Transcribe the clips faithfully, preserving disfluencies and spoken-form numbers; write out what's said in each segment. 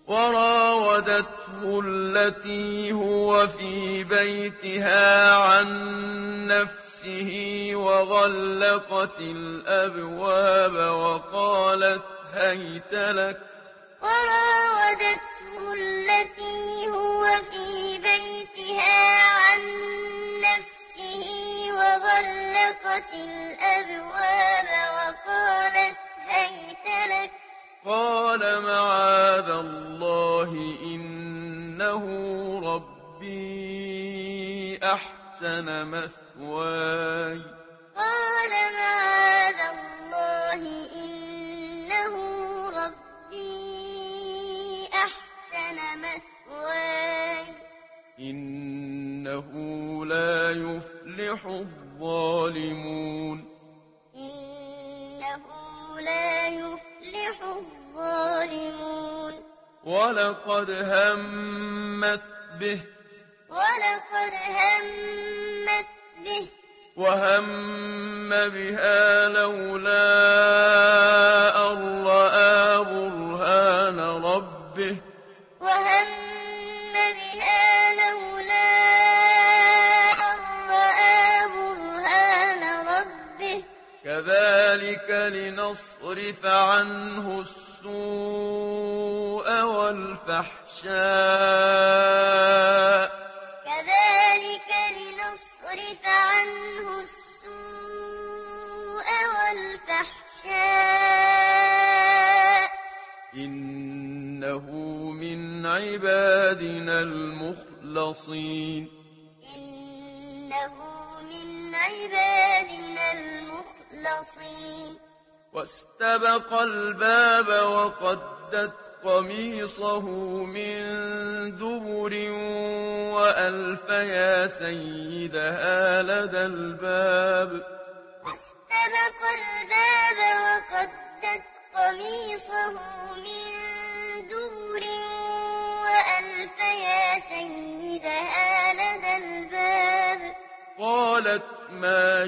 وراودته التي هو في بيتها عن نفسه وغلقت الأبواب وقالت هيت لك وراودته التي هو في بيتها عن نفسه وغلقت الأبواب وقالت هيت لك قال معاذ الله إنه ربي أحسن مثواي قال معاذ الله إنه ربي أحسن مثواي إنه لا يفلح الظالمون إنه لا يفلح الظالمون ولقد همت به ولقد همت به وهم بها لولا أن رأى برهان ربه وهم بها لولا أن رأى برهان ربه كذلك لنصرف عنه السوء والفحشاء كذلك لنصرف عنه السوء والفحشاء إنه من عبادنا المخلصين إنه من عبادنا المخلصين واستبق الباب وقدت قميصه من دبر وألف يا سيدها لدى الباب واستبق الباب وقدت قميصه من دبر وألف يا سيدها لدى الباب قالت ما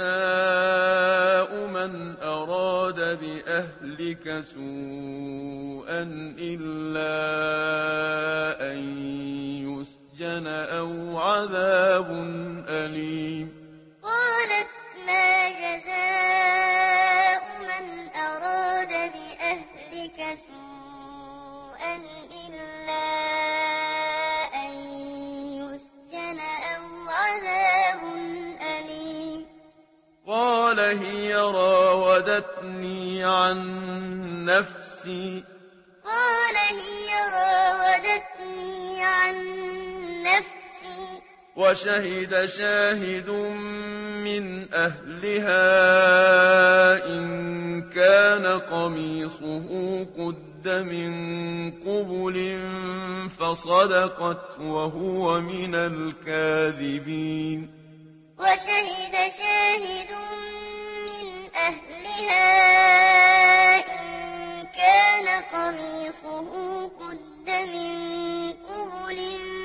جزاء من أراد بأهلك سوءا إلا أن يسجن أو عذاب أليم قالت ما جزاء من أراد بأهلك سوءا إلا أن يسجن أو عذاب أليم قال هي راودتني عن نفسي قال هي راودتني عن نفسي وشهد شاهد من أهلها إن كان قميصه قد من قبل فصدقت وهو من الكاذبين وشهد شاهد من أهلها إن كان قميصه قد من قبل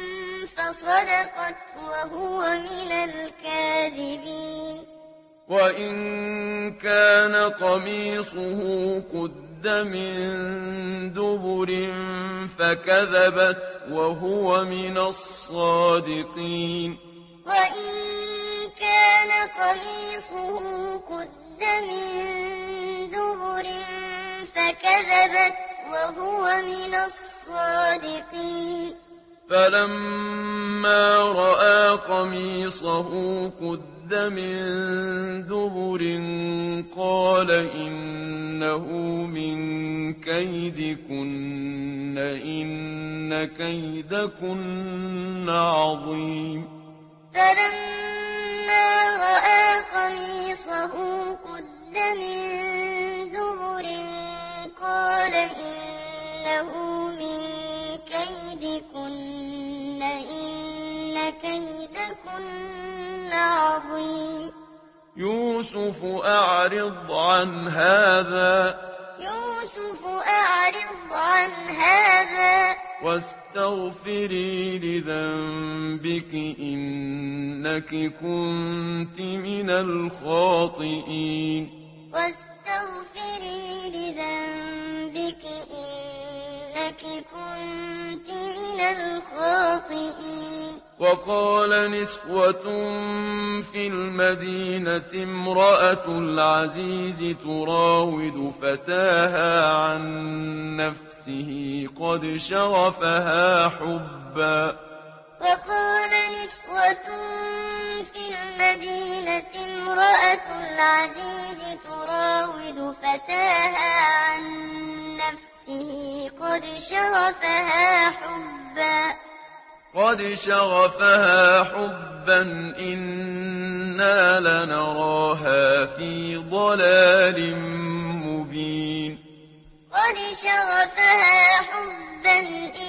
فصدقت وهو من الكاذبين وإن كان قميصه قد من دبر فكذبت وهو من الصادقين وإن كان قميصه قد من دبر فكذبت وهو من الصادقين فلما رأى قميصه قد من دبر قال إنه من كيدكن إن كيدكن عظيم فلما رأى قميصه قد من دبر قال إنه من كيدكن إن كيدكن عظيم يوسف أعرض عن هذا يوسف أعرض عن هذا واستغفري لذنبك إنك كنت من الخاطئين واستغفري لذنبك إنك كنت من الخاطئين وقال نسوة في المدينة امرأة العزيز تراود فتاها عن نفسه قد شغفها حبا وقال نسوة في المدينة امرأة العزيز تراود فتاها عن نفسه قد شغفها حبا قد شغفها حبا إنا لنراها في ضلال مبين قد شغفها حبا